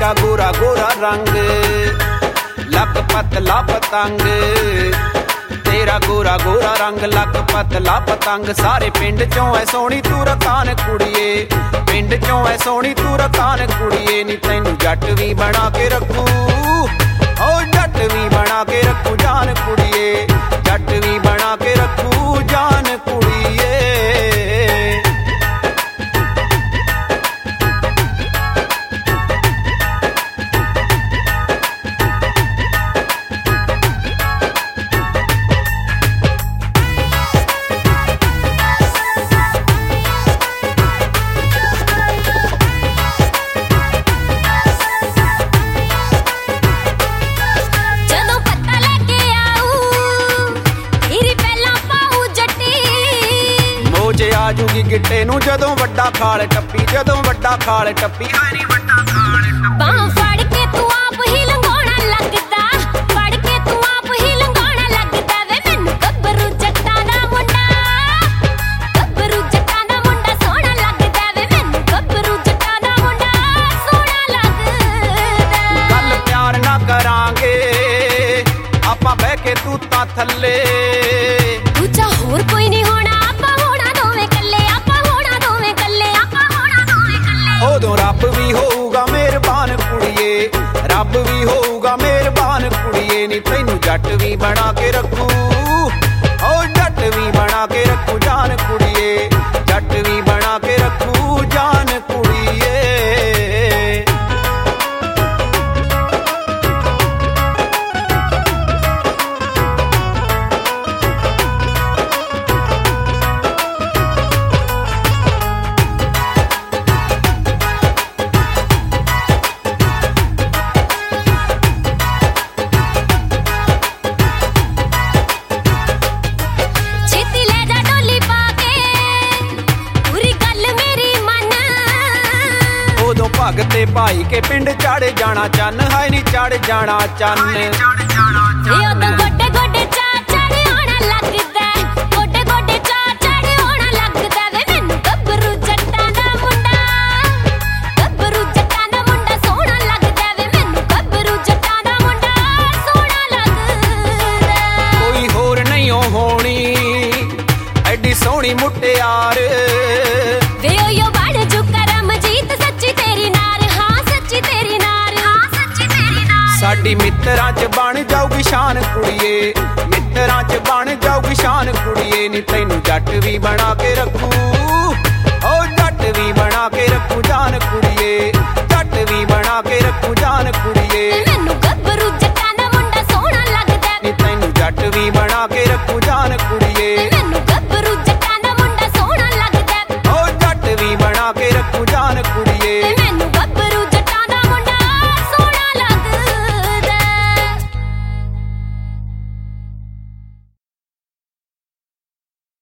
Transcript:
तेरा गोरा गोरा रंग लक पतला पतंग, तेरा गोरा गोरा रंग लक पतला पतंग। सारे पिंड चों है सोहनी तू रकान कुड़िए, पिंड चों है सोहनी तू रकान कुड़िए। नी तैनू जट भी बना के रखू, ओ जट भी बना के रखू जान कुड़िए, जट भी बना के रखू जान कुड़िए। आजूगी गिट्टे नू जदों वड्डा खाल टप्पी, जदों वड्डा खाल टप्पी। बांह फड़ के तू आप ही लंघोना लगदा, फड़ के तू आप ही लंघोना लगदा। वे मैनू गब्बरू जट्टां दा मुंडा, गब्बरू जट्टां दा मुंडा सोहना लगदा। वे मैनू गब्बरू जट्टां दा मुंडा सोहना लगदा। गल प्यार ना करांगे आपां बह के तू तां थल्ले, दूजा होर कोई नहीं होना उदों रब भी होऊगा मेहरबान कुड़िए, रब भी होऊगा मेहरबान कुड़िए। नी तैनू जट भी बना के रखू, ओ जट भी बना के रखू जान कुड़िए, जट भी बना के रखू जान कुड़िए। भगते भाई के पिंड चढ़ जाना चन्न, हाय नी चढ़ जाना चन्न। गोडे गोडे चा चढ़ होना लगदा, गोडे गोडे चा चढ़ होना लगदा। वे मैनू गब्बरू जट्टां दा मुंडा, गब्बरू जट्टां दा मुंडा सोहना लगदा। वे मैनू गब्बरू जट्टां दा मुंडा सोहना लगदा। कोई होर नहीं होनी एडी सोहनी मुटियार, वे ओयो बड़ जो करमजीत सच्ची तेरी नार, हाँ सच्ची तेरी नार, हाँ सच्ची तेरी नार। साडी मित्तरां च बन जाऊगी शान कुड़िए, मित्तरां च बन जाऊगी शान कुड़िए। नी तैनू जट भी बना के रखू, ओ जट भी बना के रखू जान कुड़िए, जट भी बना के रखू जान कुड़िए। मैनू गब्बरू जट्टां दा मुंडा सोहना लगदा। नी तैनू जट भी बना के रखू जान कुड़िए, मैनू गब्बरू जट्टां दा मुंडा सोहना लगदा। ओ जट भी बना के रखू जान कुड़िए।